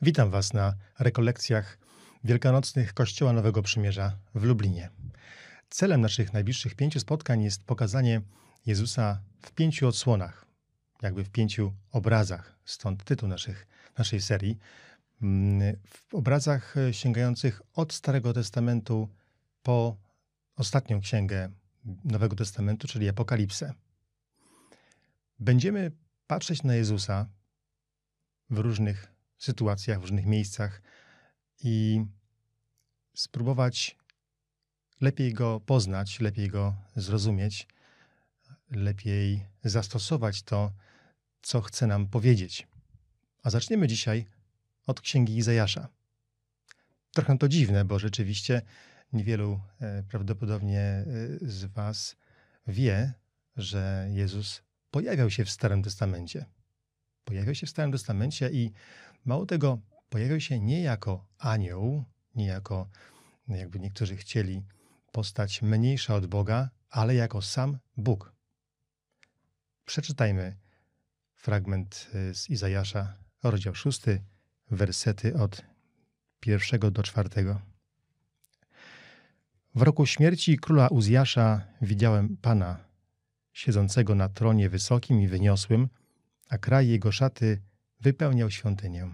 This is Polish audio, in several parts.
Witam Was na rekolekcjach wielkanocnych Kościoła Nowego Przymierza w Lublinie. Celem naszych najbliższych 5 spotkań jest pokazanie Jezusa w 5 odsłonach, jakby w 5 obrazach, stąd tytuł naszej serii. W obrazach sięgających od Starego Testamentu po ostatnią księgę Nowego Testamentu, czyli Apokalipsę. Będziemy patrzeć na Jezusa w różnych sytuacjach, w różnych miejscach i spróbować lepiej Go poznać, lepiej Go zrozumieć, lepiej zastosować to, co chce nam powiedzieć. A zaczniemy dzisiaj od Księgi Izajasza. Trochę to dziwne, bo rzeczywiście niewielu prawdopodobnie z Was wie, że Jezus pojawiał się w Starym Testamencie. Pojawiał się w Starym Testamencie i mało tego, pojawiał się nie jako anioł, nie jako, jakby niektórzy chcieli, postać mniejsza od Boga, ale jako sam Bóg. Przeczytajmy fragment z Izajasza, rozdział 6, wersety od 1 do 4. W roku śmierci króla Uzjasza widziałem Pana, siedzącego na tronie wysokim i wyniosłym, a kraj jego szaty wypełniał świątynię.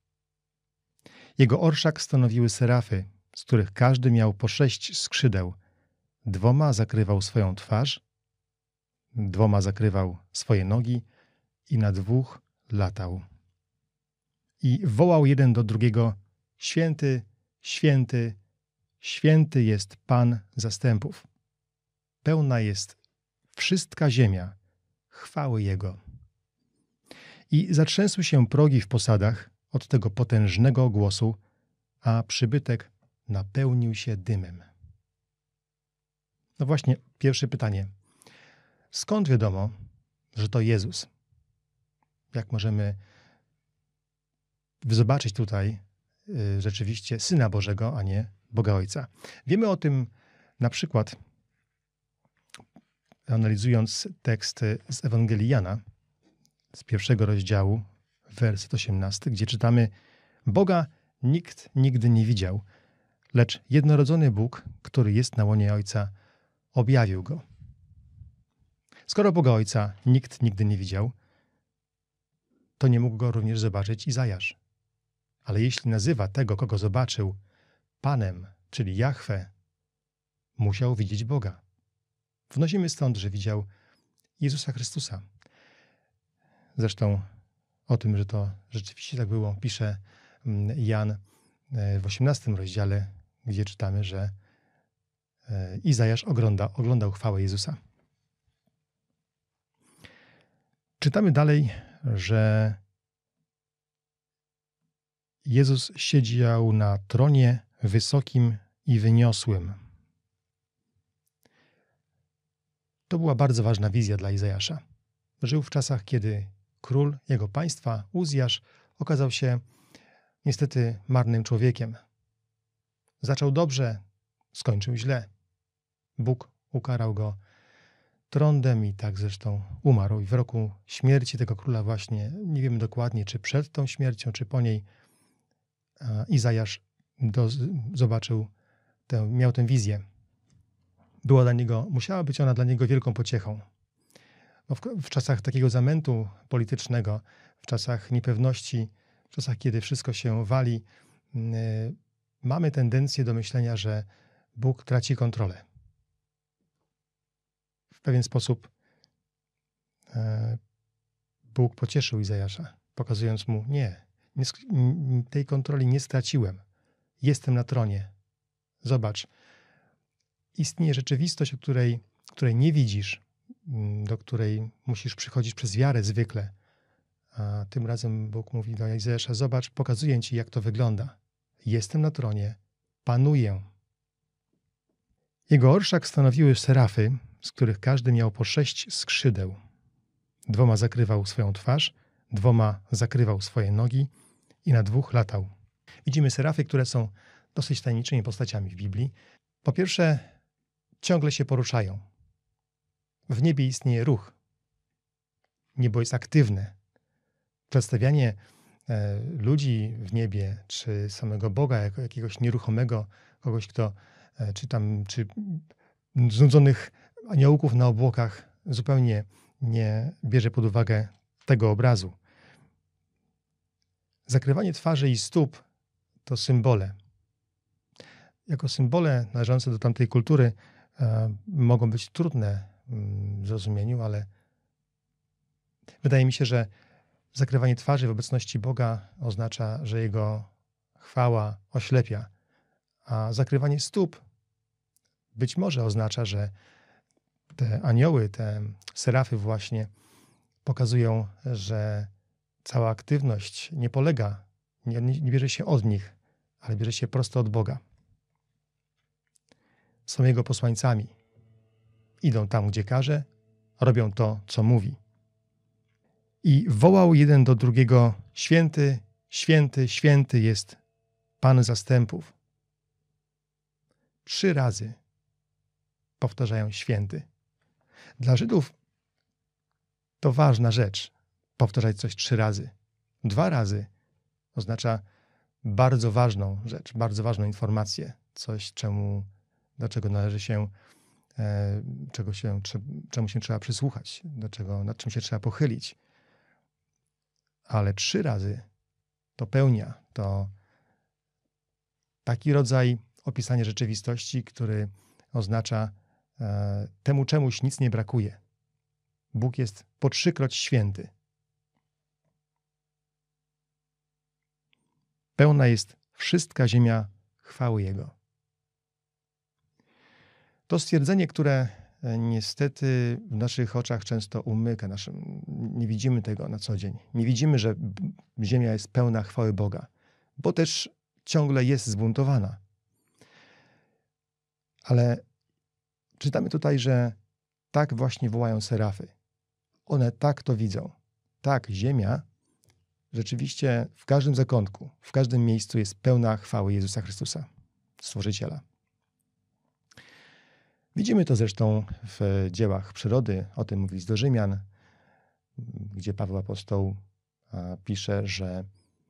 Jego orszak stanowiły serafy, z których każdy miał po 6 skrzydeł. 2 zakrywał swoją twarz, 2 zakrywał swoje nogi i na 2 latał. I wołał jeden do drugiego: Święty, święty, święty jest Pan zastępów. Pełna jest wszystka ziemia chwały Jego. I zatrzęsły się progi w posadach od tego potężnego głosu, a przybytek napełnił się dymem. No właśnie, pierwsze pytanie. Skąd wiadomo, że to Jezus? Jak możemy zobaczyć tutaj rzeczywiście Syna Bożego, a nie Boga Ojca? Wiemy o tym na przykład, analizując tekst z Ewangelii Jana, z 1 rozdziału, werset 18, gdzie czytamy: Boga nikt nigdy nie widział, lecz jednorodzony Bóg, który jest na łonie Ojca, objawił Go. Skoro Boga Ojca nikt nigdy nie widział, to nie mógł Go również zobaczyć Izajasz. Ale jeśli nazywa tego, kogo zobaczył, Panem, czyli Jahwe, musiał widzieć Boga. Wnosimy stąd, że widział Jezusa Chrystusa. Zresztą o tym, że to rzeczywiście tak było, pisze Jan w 18 rozdziale, gdzie czytamy, że Izajasz oglądał chwałę Jezusa. Czytamy dalej, że Jezus siedział na tronie wysokim i wyniosłym. To była bardzo ważna wizja dla Izajasza. Żył w czasach, kiedy król jego państwa, Uzjasz, okazał się niestety marnym człowiekiem. Zaczął dobrze, skończył źle. Bóg ukarał go trądem i tak zresztą umarł. I w roku śmierci tego króla właśnie, nie wiemy dokładnie, czy przed tą śmiercią, czy po niej, Izajasz miał tę wizję. Musiała być ona dla niego wielką pociechą. Bo w czasach takiego zamętu politycznego, w czasach niepewności, w czasach, kiedy wszystko się wali, mamy tendencję do myślenia, że Bóg traci kontrolę. W pewien sposób Bóg pocieszył Izajasza, pokazując mu: tej kontroli nie straciłem. Jestem na tronie. Zobacz, istnieje rzeczywistość, której nie widzisz, do której musisz przychodzić przez wiarę zwykle. A tym razem Bóg mówi do Izajasza: zobacz, pokazuję ci, jak to wygląda. Jestem na tronie, panuję. Jego orszak stanowiły serafy, z których każdy miał po 6 skrzydeł. 2 zakrywał swoją twarz, 2 zakrywał swoje nogi i na 2 latał. Widzimy serafy, które są dosyć tajemniczymi postaciami w Biblii. Po pierwsze, ciągle się poruszają. W niebie istnieje ruch. Niebo jest aktywne. Przedstawianie ludzi w niebie, czy samego Boga jako jakiegoś nieruchomego, kogoś, kto czy znudzonych aniołków na obłokach, zupełnie nie bierze pod uwagę tego obrazu. Zakrywanie twarzy i stóp to symbole. Jako symbole należące do tamtej kultury mogą być trudne w zrozumieniu, ale wydaje mi się, że zakrywanie twarzy w obecności Boga oznacza, że Jego chwała oślepia, a zakrywanie stóp być może oznacza, że te anioły, te serafy właśnie pokazują, że cała aktywność nie polega, nie bierze się od nich, ale bierze się prosto od Boga. Są Jego posłańcami. Idą tam, gdzie każe, robią to, co mówi. I wołał jeden do drugiego: święty, święty, święty jest Pan zastępów. 3 razy powtarzają święty. Dla Żydów to ważna rzecz, powtarzać coś 3 razy. 2 razy oznacza bardzo ważną rzecz, bardzo ważną informację, coś, do czego należy się, czemu się trzeba przysłuchać, nad czym się trzeba pochylić. Ale 3 razy to pełnia, to taki rodzaj opisania rzeczywistości, który oznacza, temu czemuś nic nie brakuje. Bóg jest po 3-kroć święty. Pełna jest wszystka ziemia chwały Jego. To stwierdzenie, które niestety w naszych oczach często umyka. Nie widzimy tego na co dzień. Nie widzimy, że ziemia jest pełna chwały Boga, bo też ciągle jest zbuntowana. Ale czytamy tutaj, że tak właśnie wołają serafy. One tak to widzą. Tak, ziemia rzeczywiście w każdym zakątku, w każdym miejscu jest pełna chwały Jezusa Chrystusa, Stworzyciela. Widzimy to zresztą w dziełach przyrody. O tym mówi list do Rzymian, gdzie Paweł apostoł pisze, że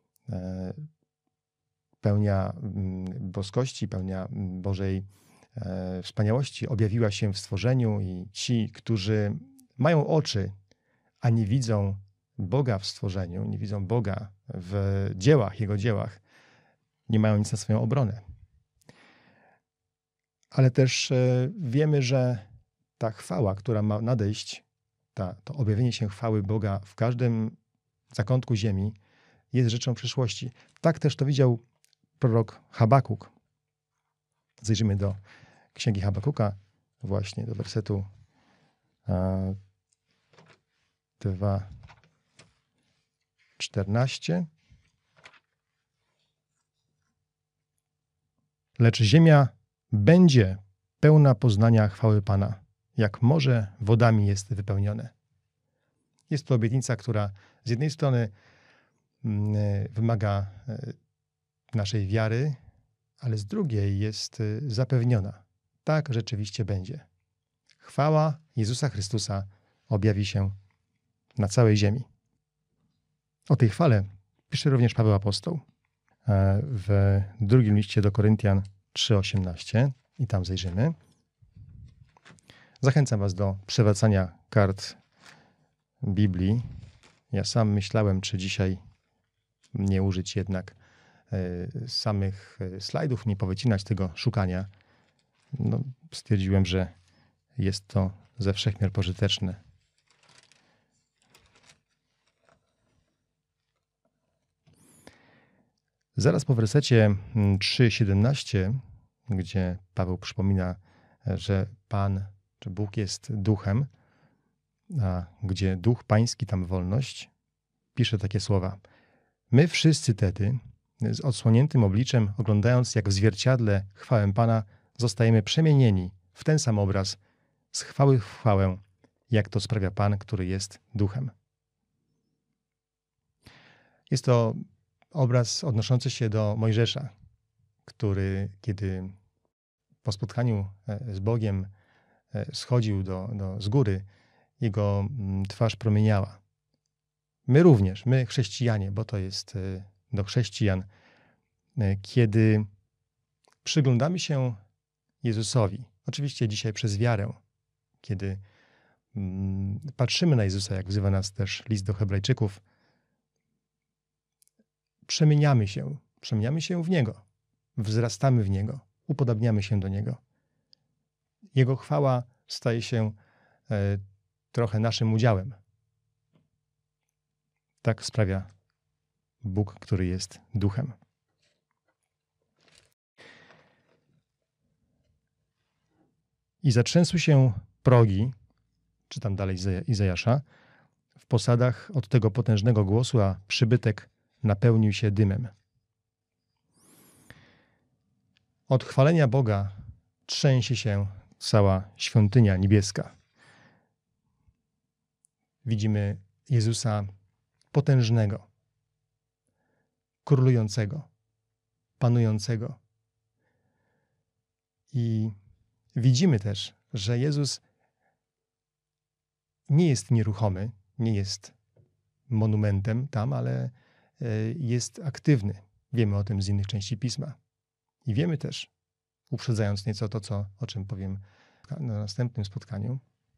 pełnia boskości, pełnia Bożej wspaniałości objawiła się w stworzeniu i ci, którzy mają oczy, a nie widzą Boga w stworzeniu, nie widzą Boga w dziełach, Jego dziełach, nie mają nic na swoją obronę. Ale też wiemy, że ta chwała, która ma nadejść, to objawienie się chwały Boga w każdym zakątku ziemi jest rzeczą przyszłości. Tak też to widział prorok Habakuk. Zajrzymy do księgi Habakuka, właśnie do wersetu 2:14. Lecz ziemia będzie pełna poznania chwały Pana, jak morze wodami jest wypełnione. Jest to obietnica, która z jednej strony wymaga naszej wiary, ale z drugiej jest zapewniona. Tak rzeczywiście będzie. Chwała Jezusa Chrystusa objawi się na całej ziemi. O tej chwale pisze również Paweł apostoł w drugim liście do Koryntian 3:18 i tam zajrzymy. Zachęcam was do przewracania kart Biblii. Ja sam myślałem, czy dzisiaj nie użyć jednak samych slajdów, nie powycinać tego szukania. Stwierdziłem, że jest to ze wszechmiar pożyteczne. Zaraz po wersecie 3:17, gdzie Paweł przypomina, że Pan, że Bóg jest duchem, a gdzie duch pański, tam wolność, pisze takie słowa. My wszyscy tedy, z odsłoniętym obliczem, oglądając jak w zwierciadle chwałę Pana, zostajemy przemienieni w ten sam obraz, z chwały w chwałę, jak to sprawia Pan, który jest duchem. Jest to obraz odnoszący się do Mojżesza, który, kiedy po spotkaniu z Bogiem schodził z góry, jego twarz promieniała. My również, my chrześcijanie, bo to jest do chrześcijan, kiedy przyglądamy się Jezusowi, oczywiście dzisiaj przez wiarę, kiedy patrzymy na Jezusa, jak wzywa nas też list do Hebrajczyków, przemieniamy się w Niego, wzrastamy w Niego, upodabniamy się do Niego. Jego chwała staje się trochę naszym udziałem. Tak sprawia Bóg, który jest duchem. I zatrzęsły się progi, czytam dalej z Izajasza, w posadach od tego potężnego głosu, a przybytek napełnił się dymem. Od chwalenia Boga trzęsie się cała świątynia niebieska. Widzimy Jezusa potężnego, królującego, panującego. I widzimy też, że Jezus nie jest nieruchomy, nie jest monumentem tam, ale jest aktywny. Wiemy o tym z innych części Pisma. I wiemy też, uprzedzając nieco to, o czym powiem na następnym spotkaniu,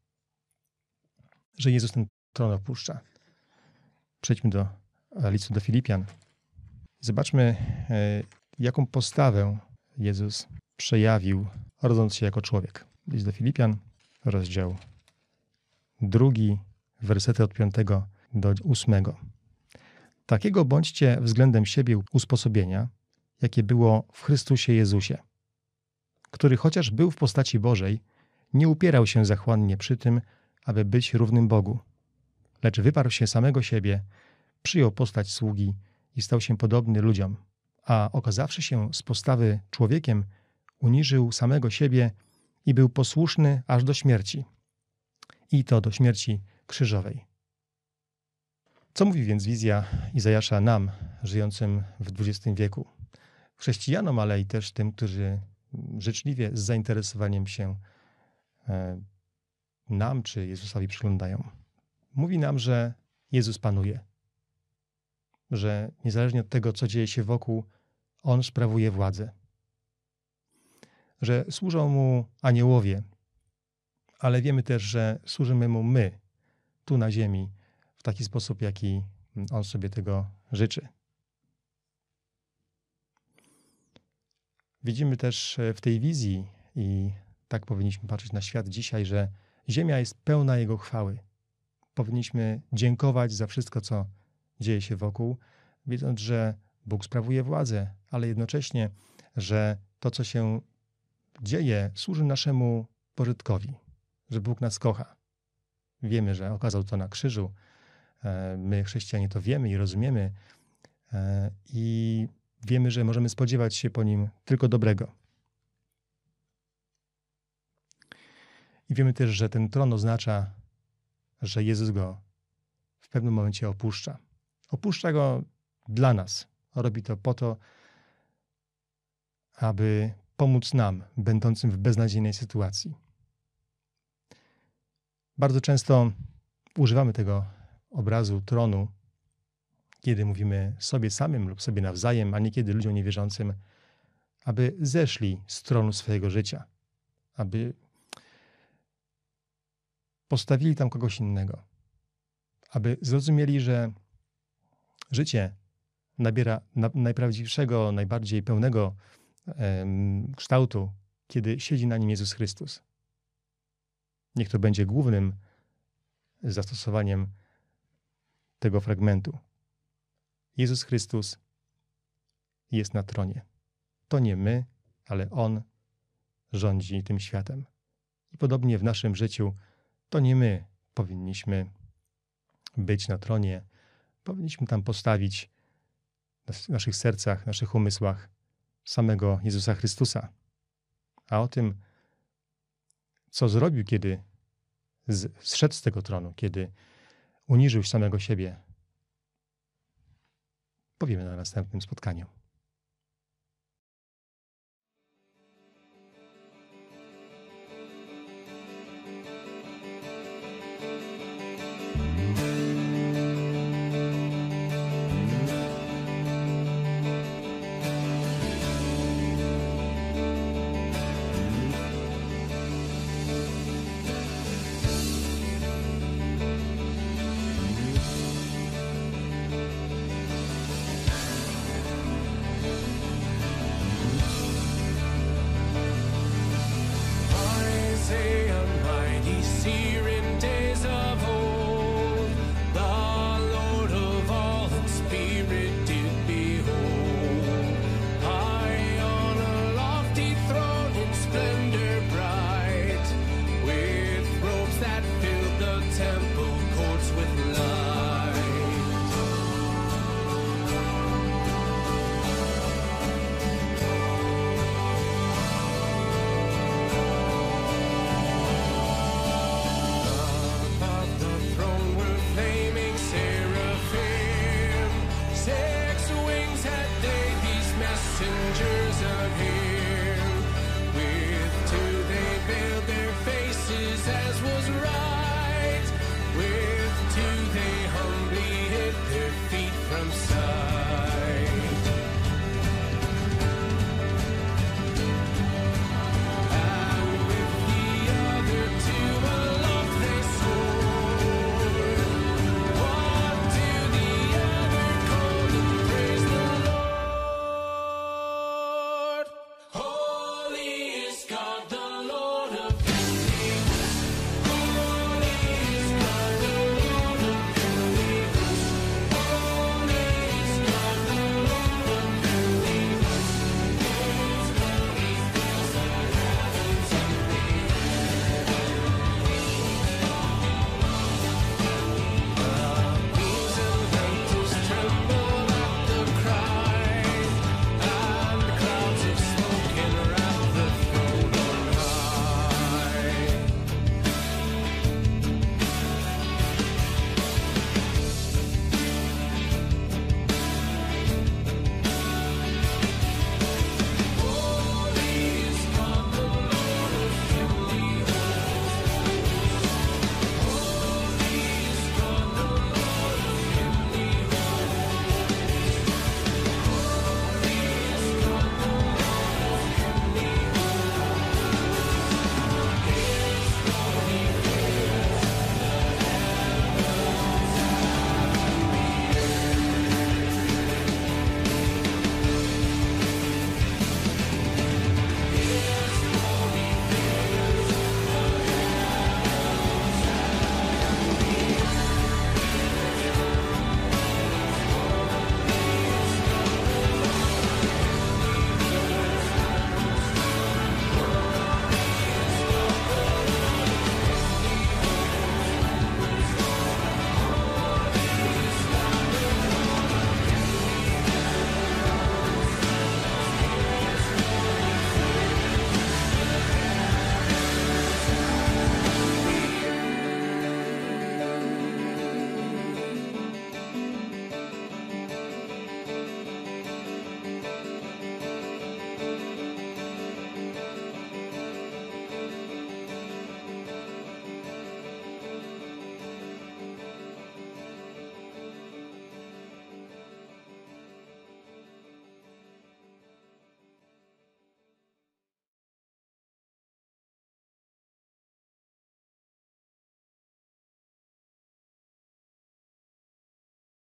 że Jezus ten tron opuszcza. Przejdźmy do listu do Filipian. Zobaczmy, jaką postawę Jezus przejawił, rodząc się jako człowiek. List do Filipian, rozdział 2, wersety od 5 do 8. Takiego bądźcie względem siebie usposobienia, jakie było w Chrystusie Jezusie, który chociaż był w postaci Bożej, nie upierał się zachłannie przy tym, aby być równym Bogu, lecz wyparł się samego siebie, przyjął postać sługi i stał się podobny ludziom, a okazawszy się z postawy człowiekiem, uniżył samego siebie i był posłuszny aż do śmierci, i to do śmierci krzyżowej. Co mówi więc wizja Izajasza nam, żyjącym w XX wieku? Chrześcijanom, ale i też tym, którzy życzliwie z zainteresowaniem się nam czy Jezusowi przyglądają. Mówi nam, że Jezus panuje, że niezależnie od tego, co dzieje się wokół, On sprawuje władzę, że służą Mu aniołowie, ale wiemy też, że służymy Mu my, tu na ziemi, w taki sposób, jaki On sobie tego życzy. Widzimy też w tej wizji, i tak powinniśmy patrzeć na świat dzisiaj, że ziemia jest pełna Jego chwały. Powinniśmy dziękować za wszystko, co dzieje się wokół, wiedząc, że Bóg sprawuje władzę, ale jednocześnie, że to, co się dzieje, służy naszemu pożytkowi, że Bóg nas kocha. Wiemy, że okazał to na krzyżu. My, chrześcijanie, to wiemy i rozumiemy i wiemy, że możemy spodziewać się po Nim tylko dobrego. I wiemy też, że ten tron oznacza, że Jezus go w pewnym momencie opuszcza. Opuszcza go dla nas. Robi to po to, aby pomóc nam, będącym w beznadziejnej sytuacji. Bardzo często używamy tego obrazu tronu, kiedy mówimy sobie samym lub sobie nawzajem, a niekiedy ludziom niewierzącym, aby zeszli z tronu swojego życia, aby postawili tam kogoś innego, aby zrozumieli, że życie nabiera najprawdziwszego, najbardziej pełnego kształtu, kiedy siedzi na nim Jezus Chrystus. Niech to będzie głównym zastosowaniem tego fragmentu. Jezus Chrystus jest na tronie. To nie my, ale On rządzi tym światem. I podobnie w naszym życiu to nie my powinniśmy być na tronie. Powinniśmy tam postawić w naszych sercach, w naszych umysłach samego Jezusa Chrystusa. A o tym, co zrobił, kiedy zszedł z tego tronu, kiedy uniżył samego siebie, powiemy na następnym spotkaniu.